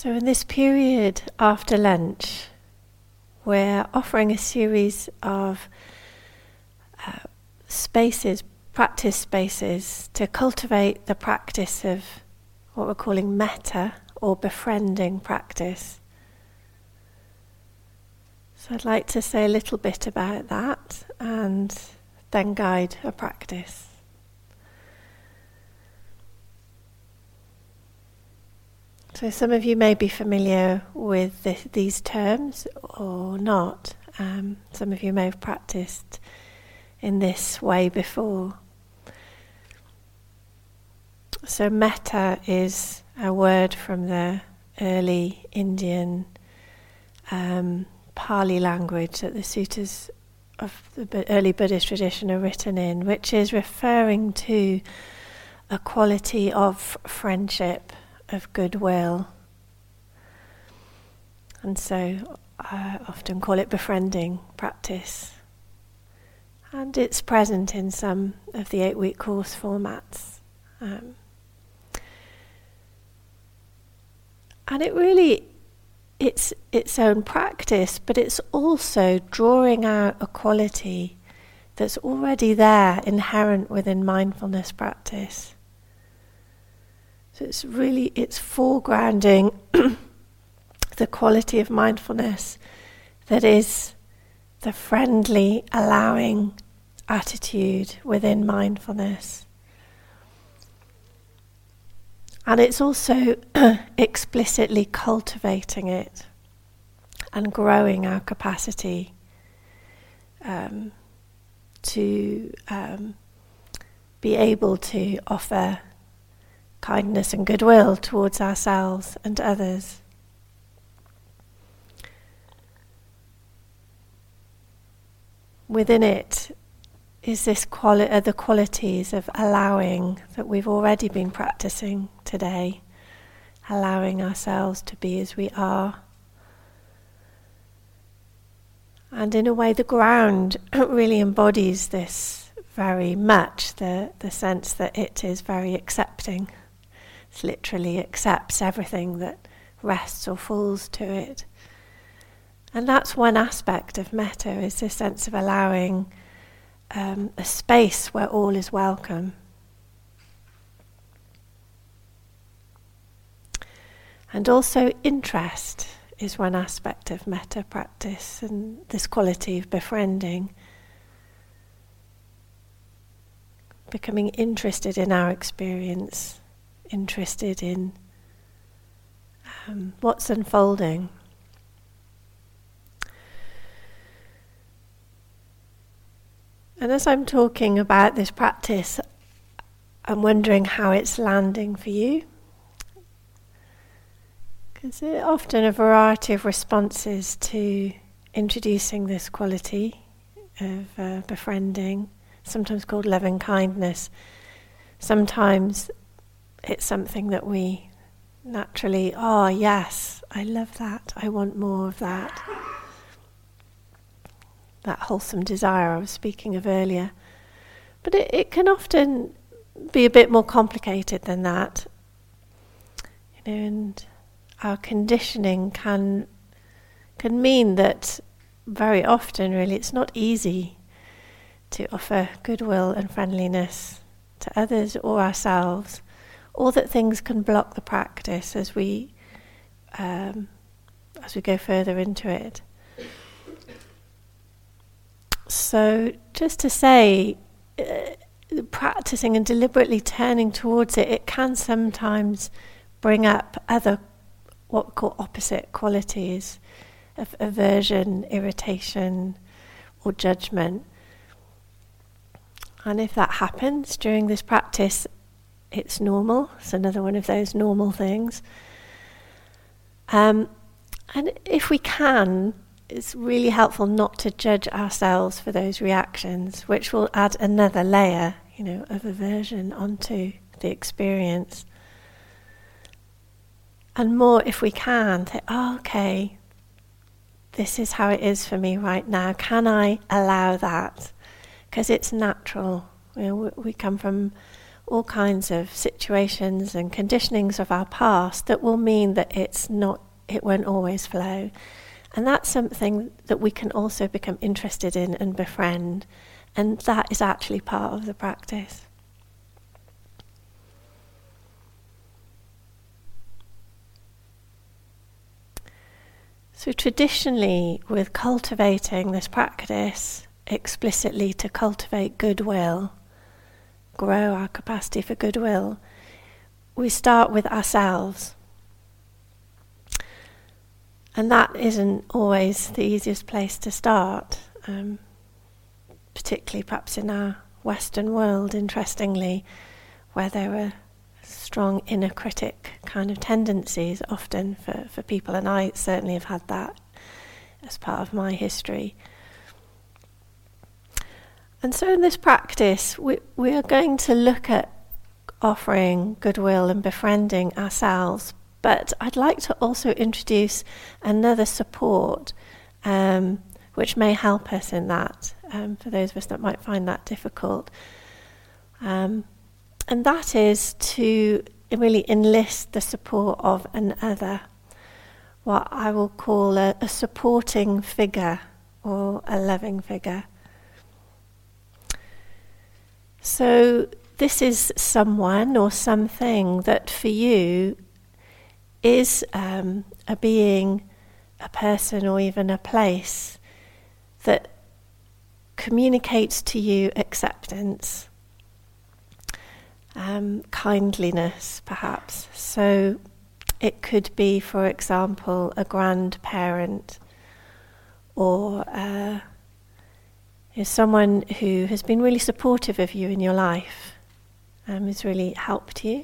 So in this period after lunch, we're offering a series of spaces, practice spaces, to cultivate the practice of what we're calling metta, or befriending practice. So I'd like to say a little bit about that and then guide a practice. So some of you may be familiar with these terms or not. Some of you may have practiced in this way before. So metta is a word from the early Indian Pali language that the suttas of the early Buddhist tradition are written in, which is referring to a quality of friendship, of goodwill. And so I often call it befriending practice. And it's present in some of the 8-week course formats. And it really, it's its own practice, but it's also drawing out a quality that's already there, inherent within mindfulness practice. So it's foregrounding the quality of mindfulness that is the friendly, allowing attitude within mindfulness. And it's also explicitly cultivating it and growing our capacity to be able to offer kindness and goodwill towards ourselves and others. Within it is this the qualities of allowing that we've already been practicing today, allowing ourselves to be as we are. And in a way, the ground really embodies this very much, the sense that it is very accepting. It literally accepts everything that rests or falls to it. And that's one aspect of metta, is this sense of allowing a space where all is welcome. And also interest is one aspect of metta practice, and this quality of befriending. Becoming interested in our experience, interested in what's unfolding. And as I'm talking about this practice, I'm wondering how it's landing for you. Because there are often a variety of responses to introducing this quality of befriending, sometimes called loving kindness. Sometimes it's something that we naturally, oh yes, I love that, I want more of that. That wholesome desire I was speaking of earlier. But it can often be a bit more complicated than that. And our conditioning can mean that very often really it's not easy to offer goodwill and friendliness to others or ourselves, or that things can block the practice as we go further into it. So just to say, practicing and deliberately turning towards it, it can sometimes bring up other, what we call opposite qualities of aversion, irritation, or judgment. And if that happens during this practice, it's normal. It's another one of those normal things. And if we can, it's really helpful not to judge ourselves for those reactions, which will add another layer, of aversion onto the experience. And more, if we can, say, oh, okay, this is how it is for me right now. Can I allow that? Because it's natural. We come from all kinds of situations and conditionings of our past that will mean that it won't always flow. And that's something that we can also become interested in and befriend. And that is actually part of the practice. So traditionally, with cultivating this practice explicitly to cultivate goodwill, grow our capacity for goodwill, we start with ourselves. And that isn't always the easiest place to start, particularly perhaps in our Western world, interestingly, where there are strong inner critic kind of tendencies often for people, and I certainly have had that as part of my history. And so in this practice, we are going to look at offering goodwill and befriending ourselves, but I'd like to also introduce another support which may help us in that, for those of us that might find that difficult. And that is to really enlist the support of another, what I will call a supporting figure or a loving figure. So this is someone or something that for you is a being, a person, or even a place that communicates to you acceptance, kindliness perhaps. So it could be, for example, a grandparent, or is someone who has been really supportive of you in your life, has really helped you.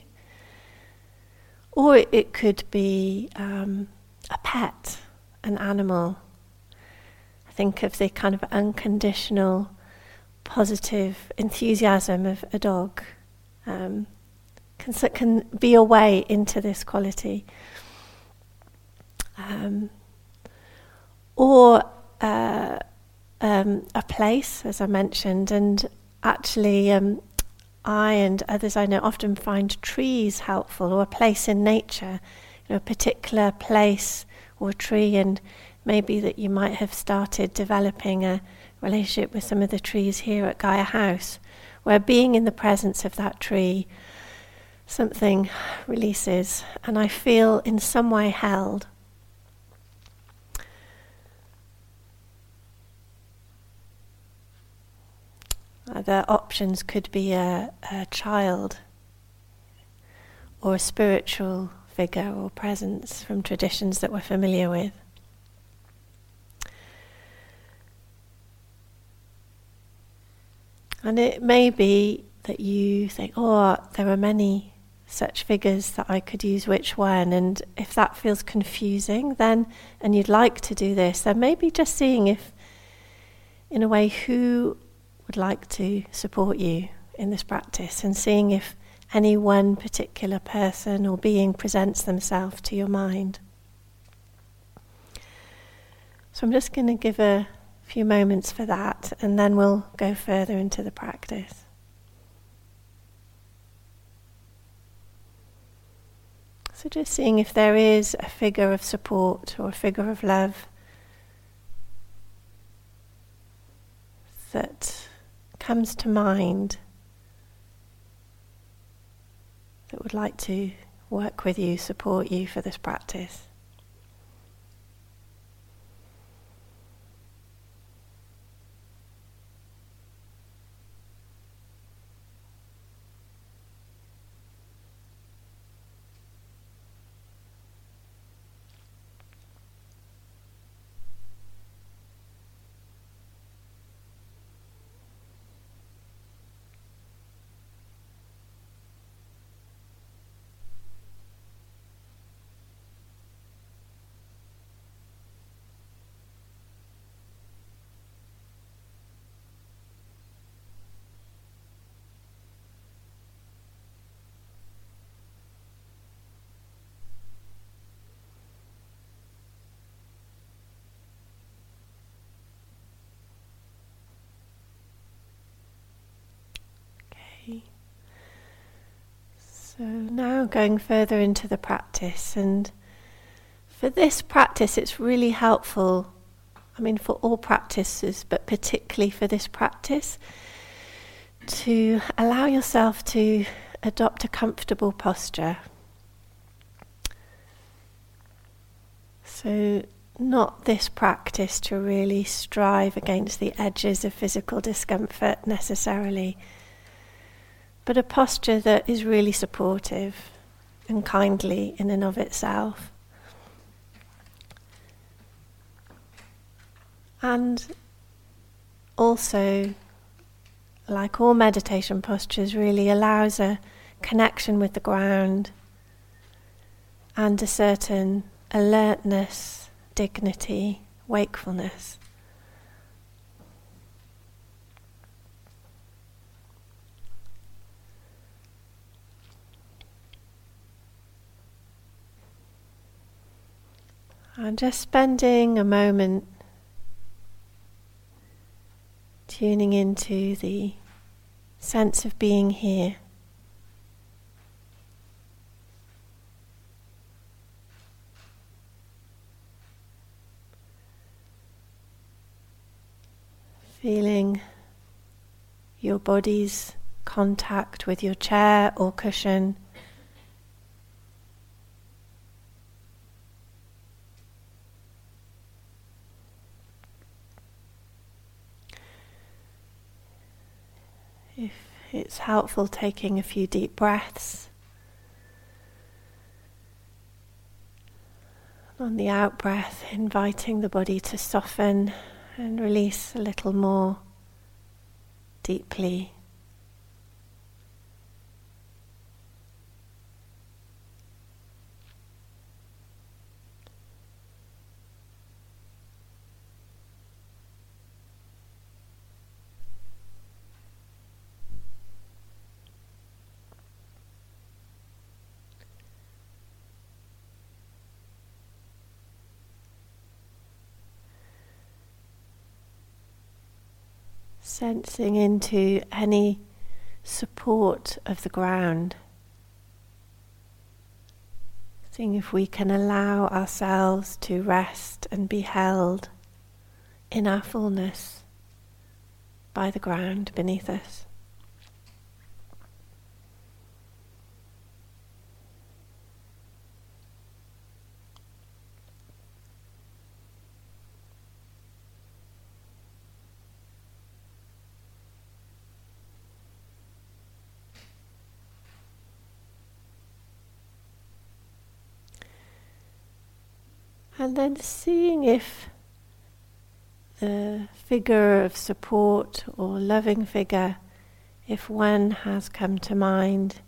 Or it could be a pet, an animal. Think of the kind of unconditional, positive enthusiasm of a dog. Can be a way into this quality. Or a place, as I mentioned, and actually I and others I know often find trees helpful, or a place in nature, a particular place or tree, and maybe that you might have started developing a relationship with some of the trees here at Gaia House, where being in the presence of that tree, something releases, and I feel in some way held. Other options could be a child, or a spiritual figure or presence from traditions that we're familiar with. And it may be that you think, oh, there are many such figures that I could use, which one? And if that feels confusing, then, and you'd like to do this, then maybe just seeing if, in a way, who would like to support you in this practice, and seeing if any one particular person or being presents themselves to your mind. So I'm just going to give a few moments for that, and then we'll go further into the practice. So just seeing if there is a figure of support or a figure of love that comes to mind, that would like to work with you, support you for this practice. So now going further into the practice, and for this practice it's really helpful, for all practices, but particularly for this practice, to allow yourself to adopt a comfortable posture. So not this practice to really strive against the edges of physical discomfort necessarily, but a posture that is really supportive and kindly in and of itself. And also, like all meditation postures, really allows a connection with the ground and a certain alertness, dignity, wakefulness. And just spending a moment tuning into the sense of being here. Feeling your body's contact with your chair or cushion. If it's helpful, taking a few deep breaths. On the out breath, inviting the body to soften and release a little more deeply. Sensing into any support of the ground. Seeing if we can allow ourselves to rest and be held in our fullness by the ground beneath us. And then seeing if the figure of support or loving figure, if one has come to mind,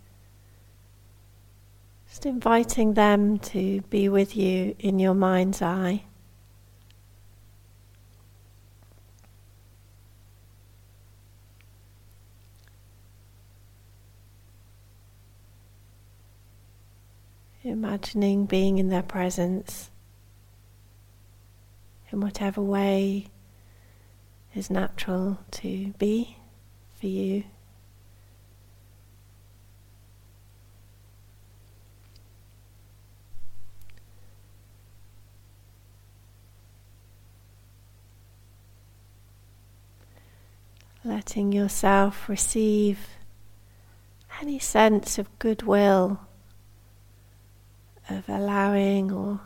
just inviting them to be with you in your mind's eye. Imagining being in their presence in whatever way is natural to be for you. Letting yourself receive any sense of goodwill, of allowing or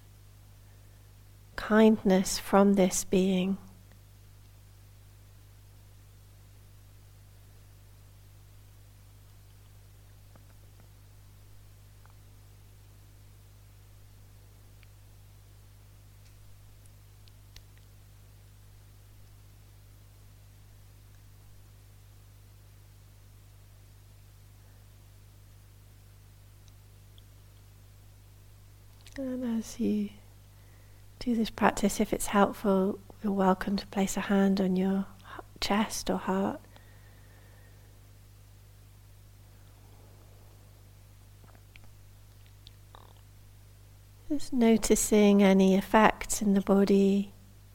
kindness from this being. And as you do this practice, if it's helpful, you're welcome to place a hand on your chest or heart. Just noticing any effects in the body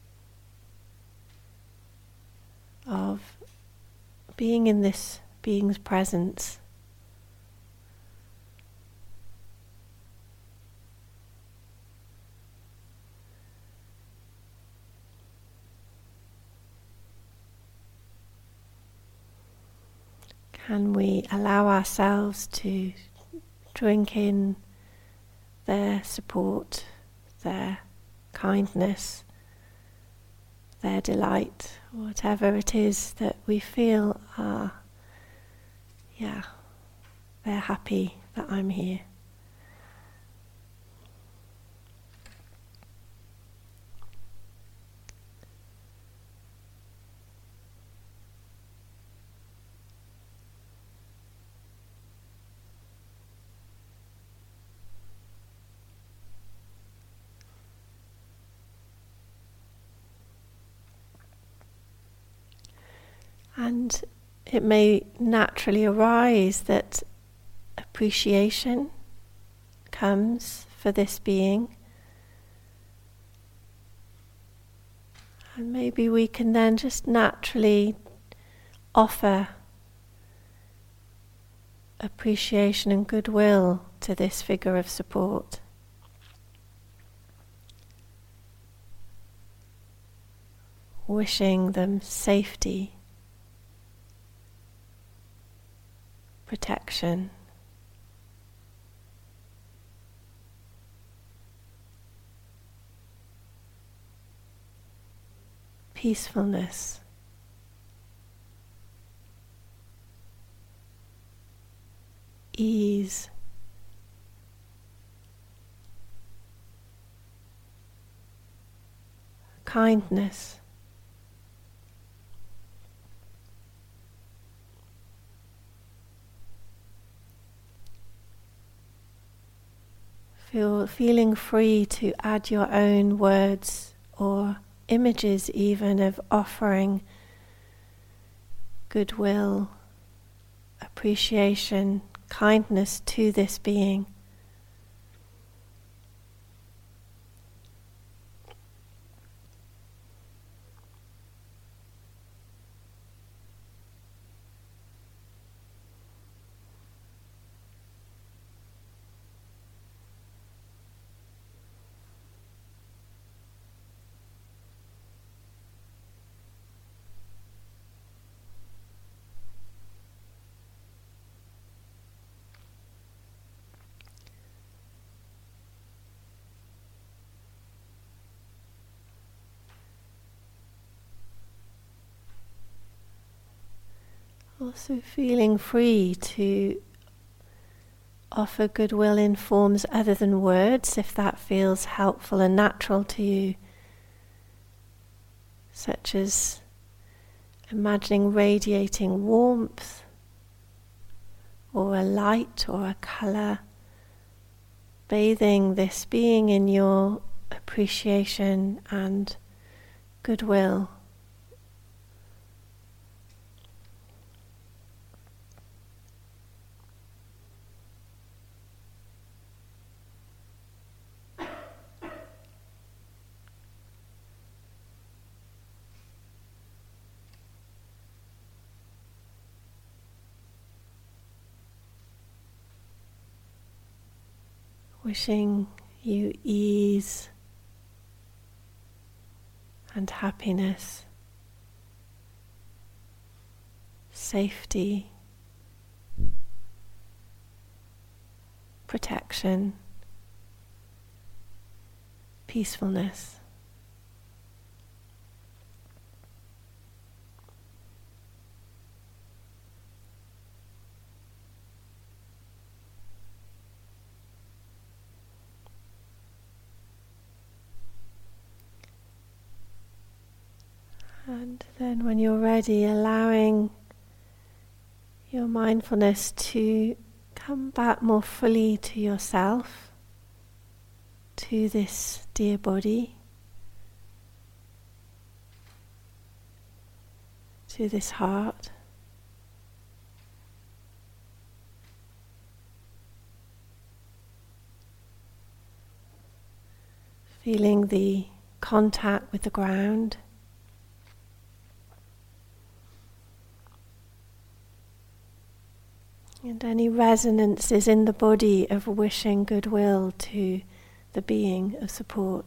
of being in this being's presence. Can we allow ourselves to drink in their support, their kindness, their delight, whatever it is that we feel they're happy that I'm here. And it may naturally arise that appreciation comes for this being. And maybe we can then just naturally offer appreciation and goodwill to this figure of support. Wishing them safety, protection, peacefulness, ease, kindness. Feeling free to add your own words or images even of offering goodwill, appreciation, kindness to this being. Also feeling free to offer goodwill in forms other than words, if that feels helpful and natural to you, such as imagining radiating warmth, or a light or a colour, bathing this being in your appreciation and goodwill. Wishing you ease and happiness, safety, protection, peacefulness. And then when you're ready, allowing your mindfulness to come back more fully to yourself, to this dear body, to this heart. Feeling the contact with the ground. And any resonances in the body of wishing goodwill to the being of support.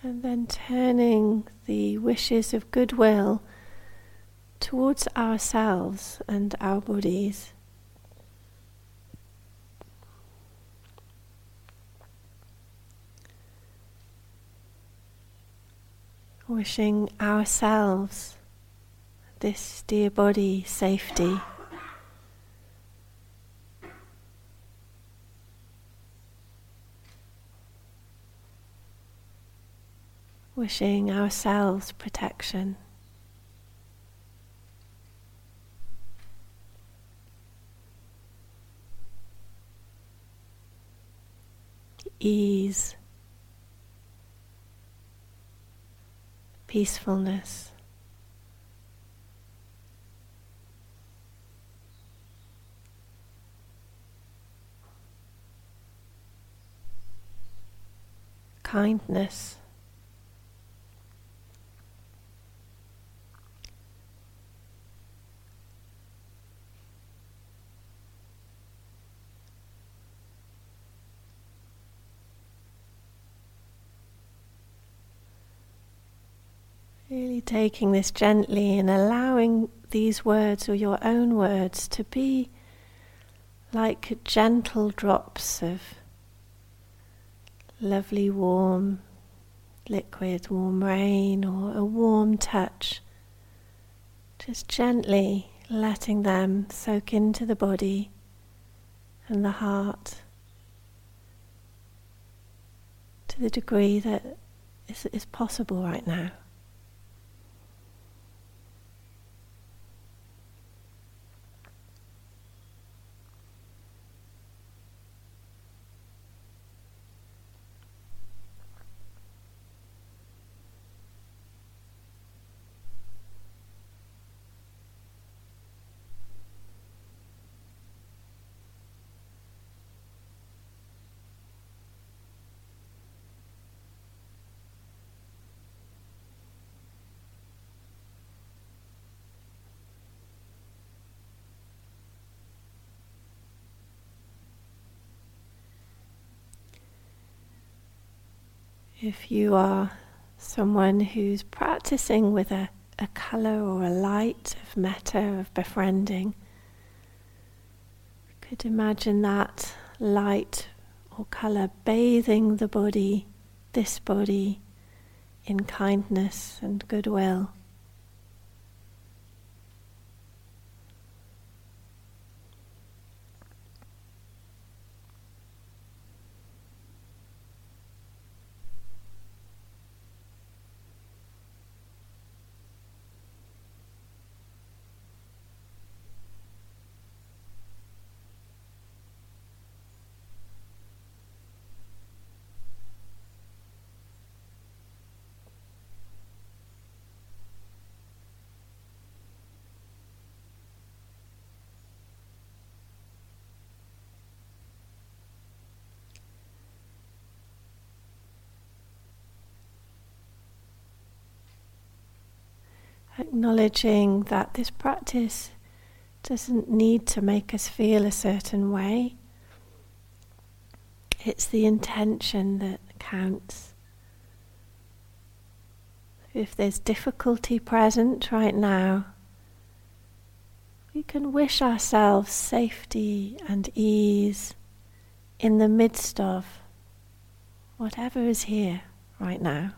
And then turning the wishes of goodwill towards ourselves and our bodies. Wishing ourselves, this dear body, safety. Wishing ourselves protection. Ease. Peacefulness. Kindness. Really taking this gently and allowing these words or your own words to be like gentle drops of lovely warm liquid, warm rain, or a warm touch. Just gently letting them soak into the body and the heart to the degree that is possible right now. If you are someone who's practicing with a colour or a light of metta, of befriending, you could imagine that light or colour bathing the body, this body, in kindness and goodwill. Acknowledging that this practice doesn't need to make us feel a certain way. It's the intention that counts. If there's difficulty present right now, we can wish ourselves safety and ease in the midst of whatever is here right now.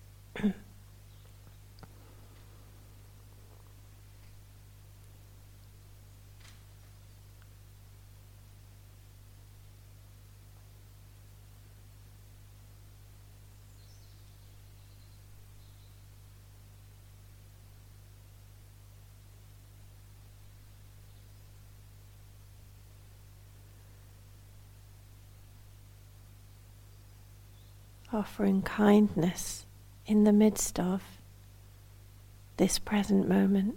Offering kindness in the midst of this present moment.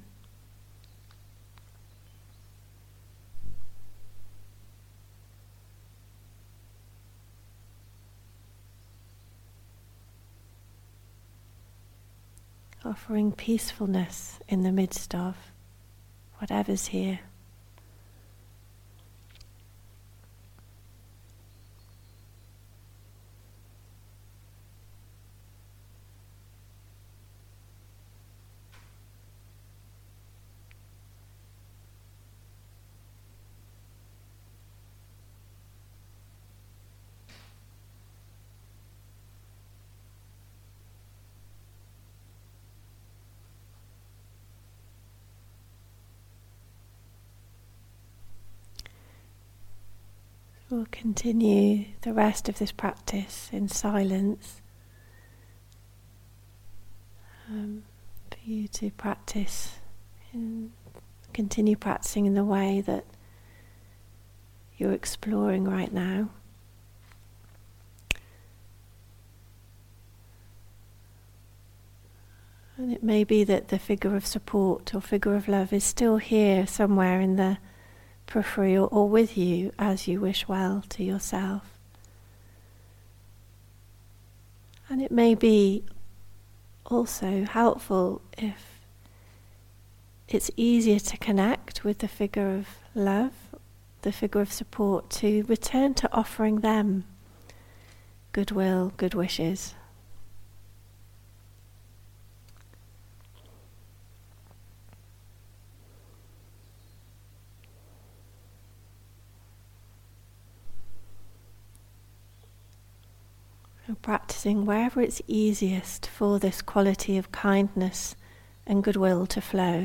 Offering peacefulness in the midst of whatever's here. We'll continue the rest of this practice in silence. For you to continue practicing in the way that you're exploring right now. And it may be that the figure of support or figure of love is still here somewhere in the periphery or with you as you wish well to yourself. And it may be also helpful if it's easier to connect with the figure of love, the figure of support, to return to offering them goodwill, good wishes. Practicing wherever it's easiest for this quality of kindness and goodwill to flow.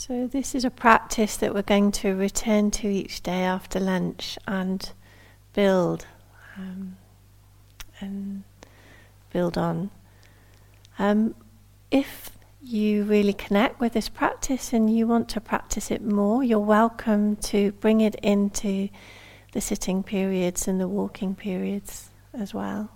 So this is a practice that we're going to return to each day after lunch and build and build on. If you really connect with this practice and you want to practice it more, you're welcome to bring it into the sitting periods and the walking periods as well.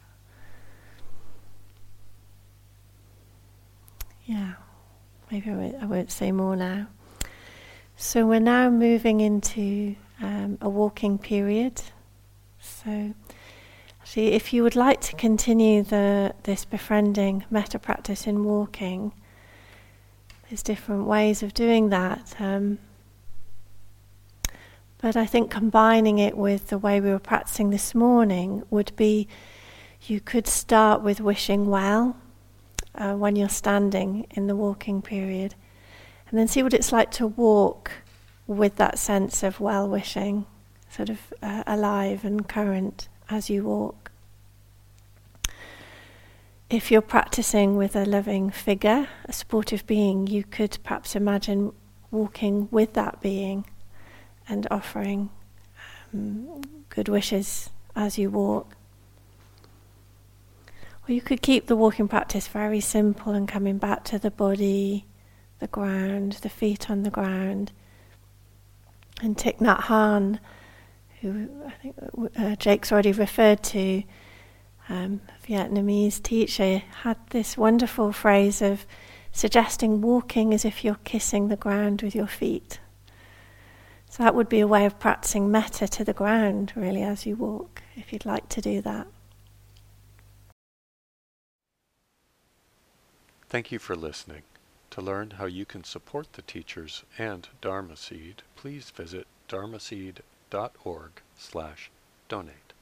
Yeah, maybe I won't say more now. So we're now moving into a walking period. So actually, if you would like to continue this befriending metta practice in walking, there's different ways of doing that. But I think combining it with the way we were practicing this morning would be, you could start with wishing well when you're standing in the walking period, and then see what it's like to walk with that sense of well-wishing sort of alive and current as you walk. If you're practicing with a loving figure, a supportive being, you could perhaps imagine walking with that being and offering good wishes as you walk. Or you could keep the walking practice very simple and coming back to the body, the ground, the feet on the ground. And Thich Nhat Hanh, who I think Jake's already referred to, Vietnamese teacher, had this wonderful phrase of suggesting walking as if you're kissing the ground with your feet. So that would be a way of practicing metta to the ground, really, as you walk, if you'd like to do that. Thank you for listening. To learn how you can support the teachers and Dharma Seed, please visit dharmaseed.org/donate.